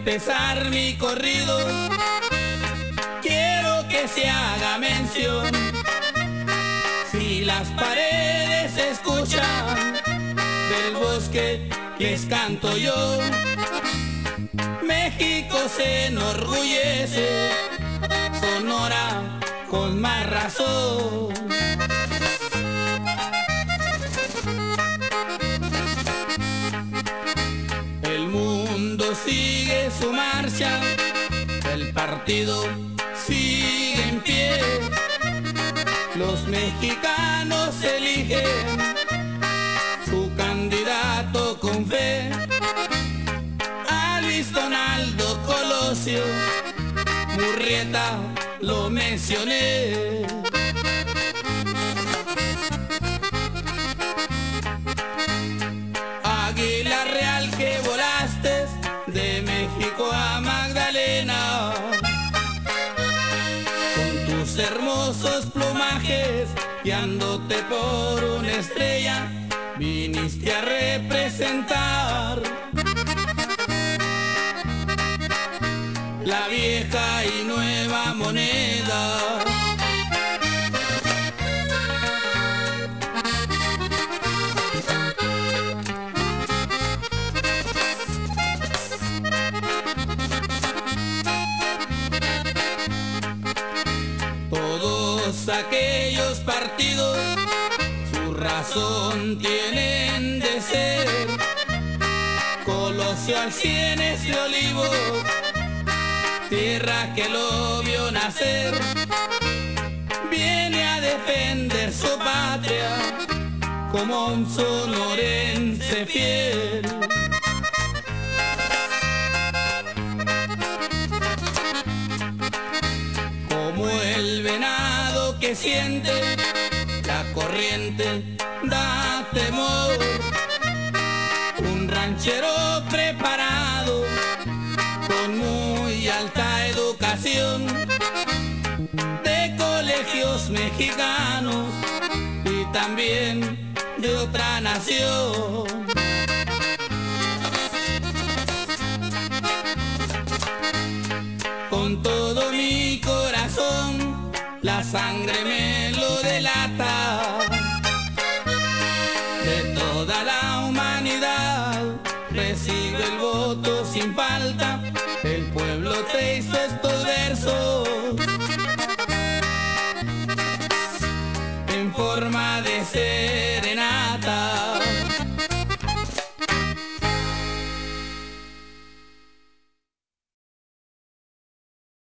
empezar mi corrido, quiero que se haga mención. Si las paredes escuchan, del bosque les canto yo. México se enorgullece, Sonora con más razón. El mundo sigue su marcha, el partido sigue en pie. Los mexicanos eligen su candidato con fe. A Luis Donaldo Colosio, Murrieta lo mencioné. Águila real que volaste de México a Magdalena, con tus hermosos plumajes guiándote por una estrella, viniste a representar la vieja y nueva moneda. Todos aquellos partidos su razón tienen de ser. Colosio al Cienes de Olivos, tierra que lo vio nacer, viene a defender su patria como un sonorense fiel. Como el venado que siente la corriente da temor, un ranchero preparado con muy alta educación, de colegios mexicanos y también de otra nación. Con todo mi corazón, la sangre me lo delata. De toda la humanidad recibe el voto sin falta, el pueblo te hizo